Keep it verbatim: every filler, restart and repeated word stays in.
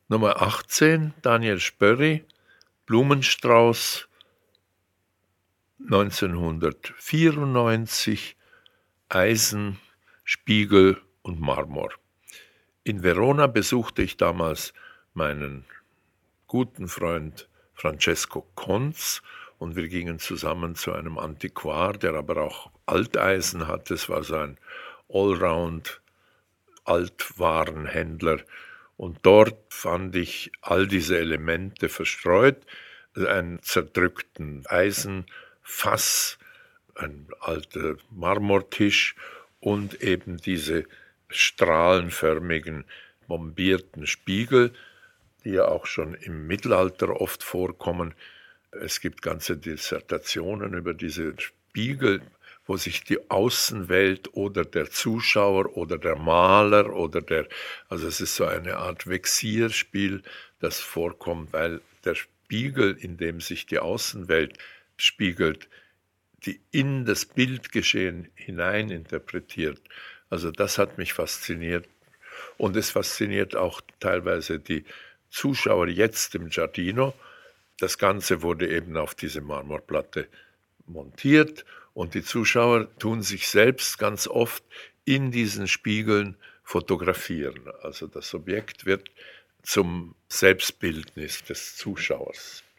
Nummer achtzehn, Daniel Spörri, Blumenstrauß, neunzehnhundertvierundneunzig, Eisen, Spiegel und Marmor. In Verona besuchte ich damals meinen guten Freund Francesco Conz und wir gingen zusammen zu einem Antiquar, der aber auch Alteisen hatte. Es war so ein Allround Altwarenhändler und dort fand ich all diese Elemente verstreut, einen zerdrückten Eisenfass, ein alter Marmortisch und eben diese strahlenförmigen, bombierten Spiegel, die ja auch schon im Mittelalter oft vorkommen. Es gibt ganze Dissertationen über diese Spiegel, wo sich die Außenwelt oder der Zuschauer oder der Maler oder der, also es ist so eine Art Vexierspiel, das vorkommt, weil der Spiegel, in dem sich die Außenwelt spiegelt, die in das Bildgeschehen hinein interpretiert. Also das hat mich fasziniert und es fasziniert auch teilweise die Zuschauer jetzt im Giardino. Das Ganze wurde eben auf diese Marmorplatte montiert und die Zuschauer tun sich selbst ganz oft in diesen Spiegeln fotografieren. Also das Objekt wird zum Selbstbildnis des Zuschauers.